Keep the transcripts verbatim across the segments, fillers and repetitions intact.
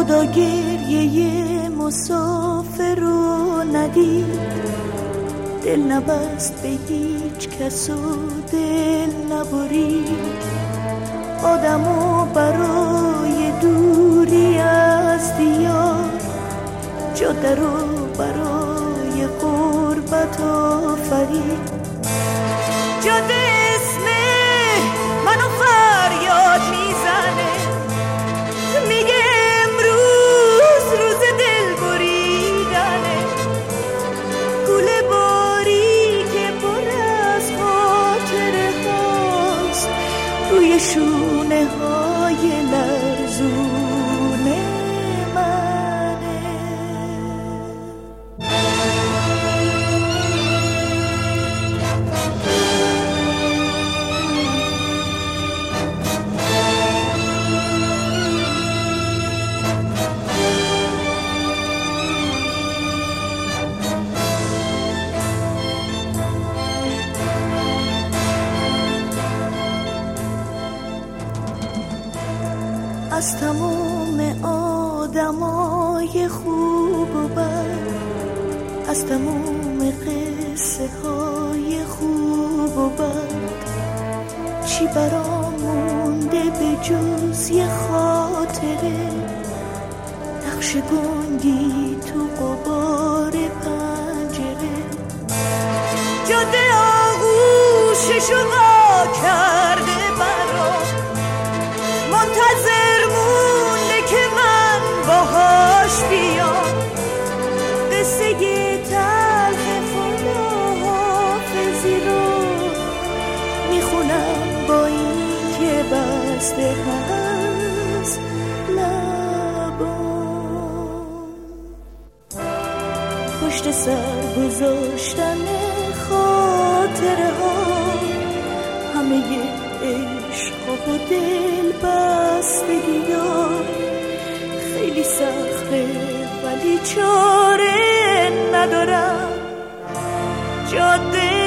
خدا گریه مسافر رو ندید، دل نبست به هیچ کس و دل نبرید. آدمو برای دوری از دیار، جاده رو برای غربت آفرید. جاده اسم منو فریاد میزنه، میگه امروز روز دل بریدنه. گوله باری که پر از خاطره هاست، روی شونه های لرزونه منه. از تمام آدمای خوب و بد، از تمام قصه های خوب و بد، چی برام مونده به جز یه خاطره؟ نقش گنگی تو غبار پنجره. جاده آغوششو وا کرده برام، منتظر مونده که من باهاش بیام. قصه تلخ خداحافظی رو میخونم با این که بسته هست لبام. پشت سر گذاشتن خاطره ها، همه عشق و دل بستگی ها خیلی سخته ولی چاره ندارم. جاده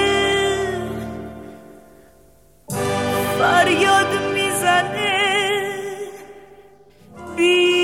فریاد میزنه بی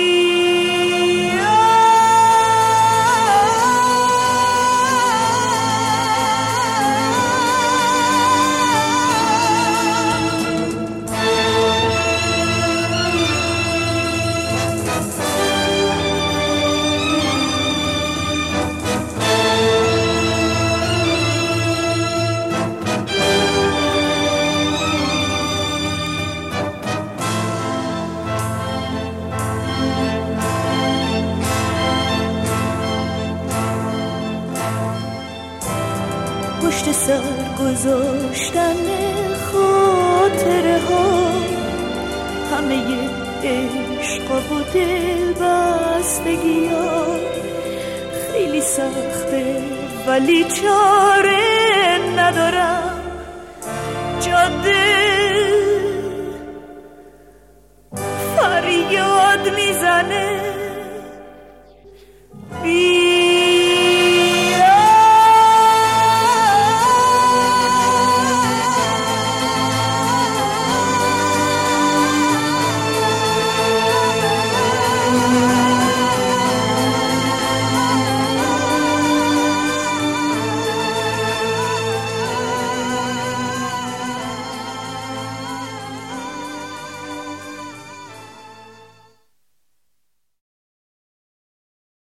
پشت سر گذاشتن خاطره ها، همه عشق و دل بستگی ها خیلی سخته ولی چاره ندارم. جاده فریاد میزنه بی